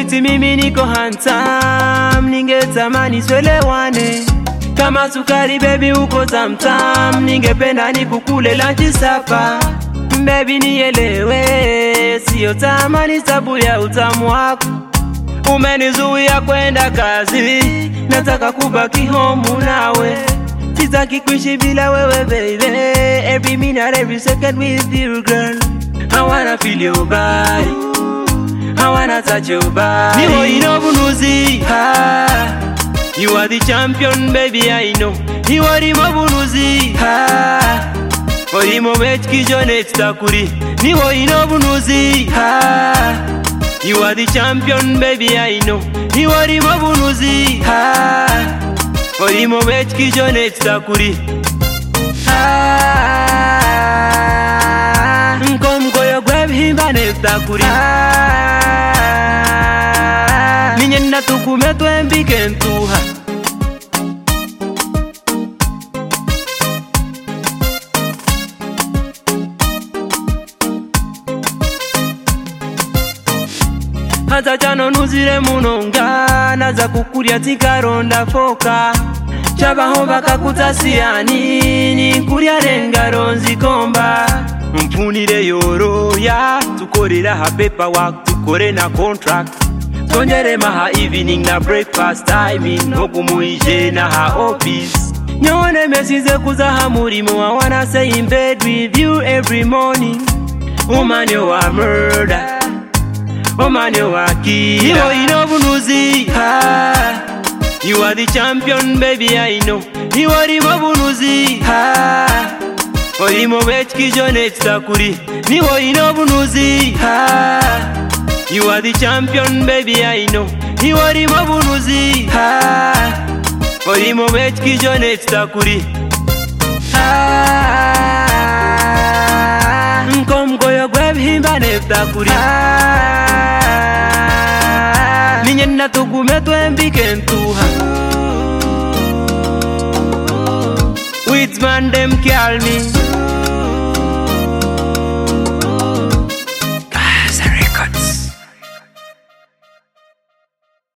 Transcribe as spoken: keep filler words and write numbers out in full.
iti mimi niko handsome, ningetamani tuelewane. Kama sukari baby uko tamtam, ningependa nikukule lunch sapa. Baby nielewe, sio tamani sabu ya utamu wako. Umenizuia kwenda kazi, nataka kubaki home nawe. Sitaki kuishi bila wewe baby, every minute, every second with you girl. I wanna feel your body, I wanna touch your body. Niho inobunuzi, ah, you are the champion baby I know. Niho inobunuzi, ah, orimo wechkijone chitakuri. Niho inobunuzi, ah, you are the champion baby I know. Niho inobunuzi, ah, orimo wechkijone chitakuri. Ah, nkom goyo gweb himbane chitakuri. Ah, ninyenda tukume twembike ntuha. Hata chano nuzire munonga, naza kukuria tikaronda foka. Chabaho bakakutasiani, nikuria rengaro nzikomba. Mpunire yoroya, tukorera ha paperwork, tukore na contract. Tonyere maha evening na breakfast timing, nokumuije na ha office. Nyone mesize kuzaha murimo, I wanna stay in bed with you every morning. Woman you are murder, oh man you are killer. Niho inobunuzi, ah, you are the champion baby I know. Niho inobunuzi, ah, orimo wechkijone chitakuri. Niho inobunuzi, ah, you are the champion baby I know. Niho inobunuzi, ah, orimo wechkijone chitakuri. Ah, nkom goyo gweb himbane chitakuri. Ah, ninyenda tukume twembike ntuha. Which man them call me?